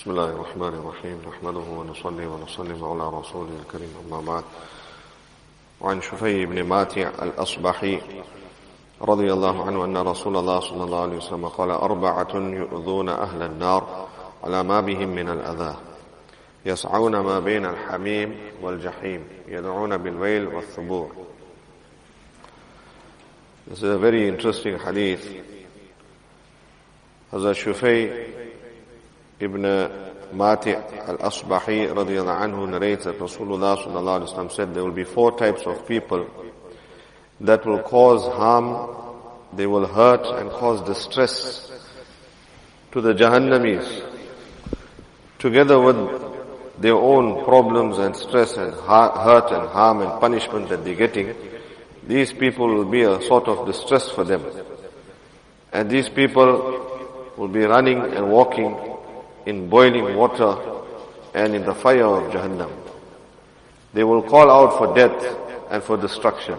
بسم الله الرحمن الرحيم نحمده ونصلي ونسلم على رسوله الكريم أما بعد وعن شفي بن ماتع الأصبحي رضي الله عنه أن رسول الله صلى الله عليه وسلم قال 4 يؤذون أهل النار على ما بهم من الأذى يسعون ما بين الحميم والجحيم يدعون بالويل والثبور. This is a very interesting hadith. Hazrat Shufay ibn Mati' al-Asbahi radiyallahu anhu narrates that Rasulullah sallallahu alaihi wasallam said there will be 4 types of people that will cause harm, they will hurt and cause distress to the Jahannamis, together with their own problems and stress and hurt and harm and punishment that they're getting. These people will be a sort of distress for them. And these people will be running and walking in boiling water and in the fire of Jahannam. They will call out for death and for destruction.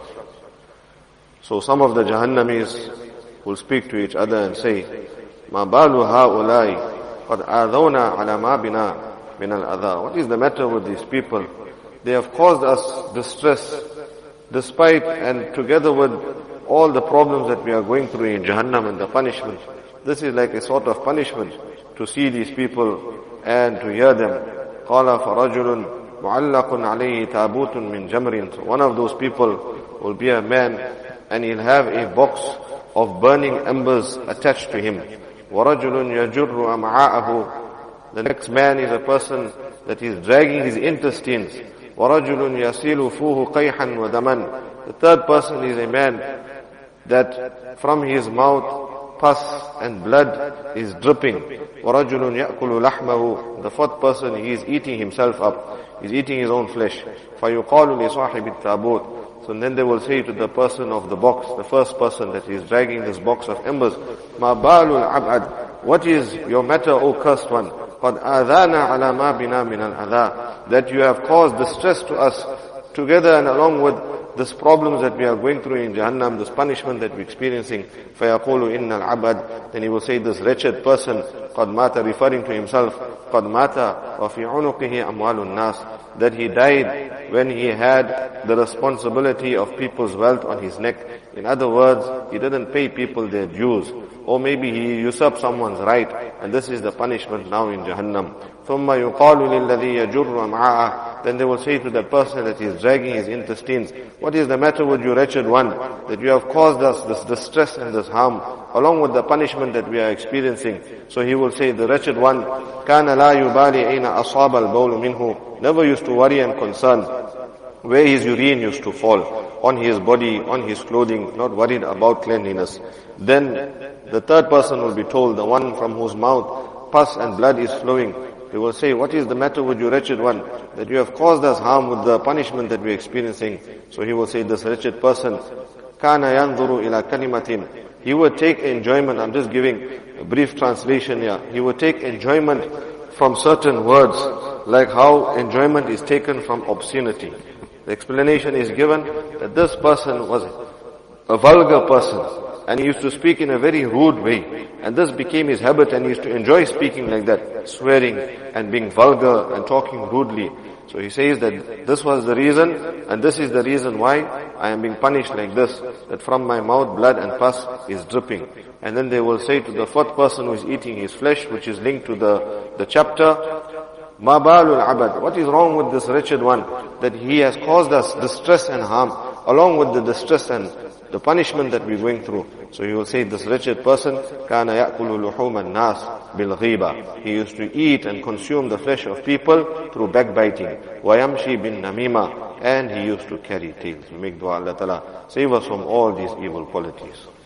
So some of the Jahannamis will speak to each other and say, مَا بَالُ هَؤُلَاءِ قَدْ آذَوْنَا عَلَى مَا بِنَا مِنَ الْأَذَى. What is the matter with these people? They have caused us distress despite and together with all the problems that we are going through in Jahannam and the punishment. This is like a sort of punishment to see these people and to hear them. قَالَ فَرَجُلٌ مُعَلَّقٌ عَلَيْهِ تَابُوتٌ مِّن جَمْرٍ. So one of those people will be a man and he'll have a box of burning embers attached to him. وَرَجُلٌ يَجُرُّ أَمْعَاءَهُ. The next man is a person that is dragging his intestines. وَرَجُلٌ يَسِيلُ فُوهُ قَيْحًا وَدَمًا. The third person is a man that from his mouth pus and blood is dripping. وَرَجُلٌ يَأْكُلُ لَحْمَهُ. The fourth person, he is eating himself up. He's eating his own flesh. فَيُقَالُ لِصَاحِبِ التَّابُوتِ. So then they will say to the person of the box, the first person that is dragging this box of embers, مَا بَالُ الْعَبْعَدِ. What is your matter, O cursed one? قَدْ آذَانَا عَلَى مَا بِنَا مِنَ الْأَذَى. That you have caused distress to us together and along with this problems that we are going through in Jahannam, this punishment that we're experiencing. فَيَقُولُ إِنَّ الْعَبَدِ. Then he will say, this wretched person, قَدْ مَاتَ, referring to himself, قَدْ مَاتَ وَفِي عُنُقِهِ أَمْوَالُ النَّاسِ. That he died when he had the responsibility of people's wealth on his neck. In other words, he didn't pay people their dues. Or maybe he usurped someone's right, and this is the punishment now in Jahannam. ثُمَّ يُقَالُ لِلَّذِي يَجُرُّ أَمْعَاءَهُ. Then they will say to the person that is dragging his intestines, what is the matter with you, wretched one, that you have caused us this distress and this harm, along with the punishment that we are experiencing? So he will say, the wretched one, كَانَ لَا يُبَالِ أَيْنَ أَصَابَ الْبَوْلُ مِنْهُ. Never used to worry and concern where his urine used to fall, on his body, on his clothing, not worried about cleanliness. Then the third person will be told, the one from whose mouth pus and blood is flowing, they will say, what is the matter with you, wretched one, that you have caused us harm with the punishment that we are experiencing? So he will say, this wretched person, كَانَ يَنْظُرُ إِلَى كَلِمَةٍ. He would take enjoyment, I'm just giving a brief translation here, he would take enjoyment from certain words, like how enjoyment is taken from obscenity. The explanation is given that this person was a vulgar person, and he used to speak in a very rude way, and this became his habit, and he used to enjoy speaking like that, swearing and being vulgar and talking rudely. So he says that this was the reason, and this is the reason why I am being punished like this, that from my mouth blood and pus is dripping. And then they will say to the fourth person who is eating his flesh, which is linked to the chapter, مَا بَالُ الْعَبَدِ. What is wrong with this wretched one, that he has caused us distress and harm, along with the distress and the punishment that we're going through? So he will say, this wretched person, كَانَ يَأْكُلُ لُحُومَ النَّاسِ بِالْغِيبَةِ. He used to eat and consume the flesh of people through backbiting. وَيَمْشِي بِالنَّمِيمَةِ. And he used to carry tales. We make dua, Allah Ta'ala save us from all these evil qualities.